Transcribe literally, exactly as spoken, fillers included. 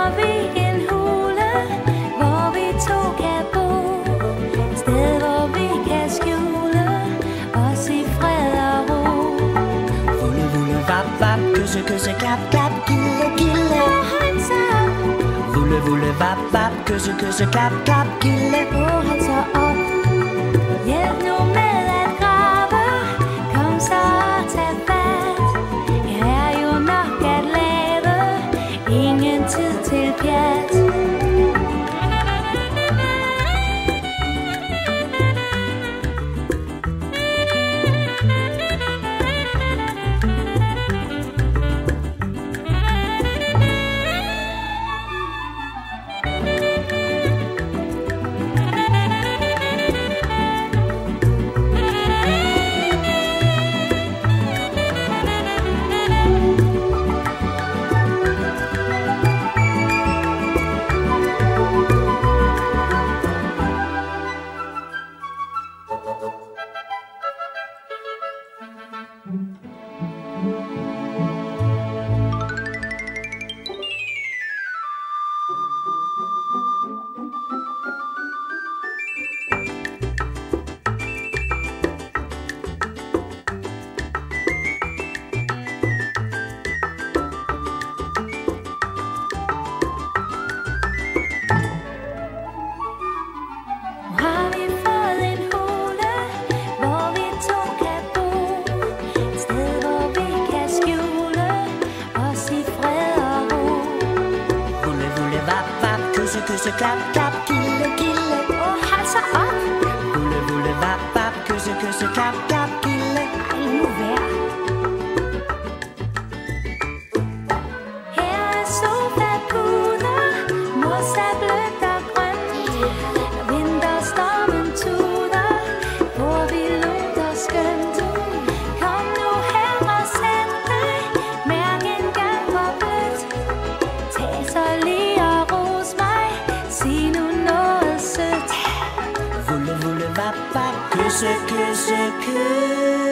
har vi en hule, hvor vi to kan bo. Et sted, hvor vi kan skjule os i fred og ro. Vulle, vulle, vap, vap, kysse, kysse, klap, klap, gilde, gilde. Og han tager op. Vulle, vulle, vap, vap, kysse, kysse, klap, klap, gilde. Og han tager op. Hjælp nu med at grave, kom så og tag fat. Her er jo nok at lave, ingen tid til pjat. Kysse, klap, klap, gilde, gilde. Og han tager op. Vulle, vulle, vap, vap, kysse, kysse, klap, klap, gilde. Ej, nu vær. Her er sofapuder, mos er blødt og grønt. Vinterstormen tuder, hvor vi lunder skønt. Kom nu her og sæt dig, mærk en gang hvor blødt. Tag så lige og ros mig, sig nu noget sødt. Vulle, vulle, vap, vap, kysse, kysse, kysse.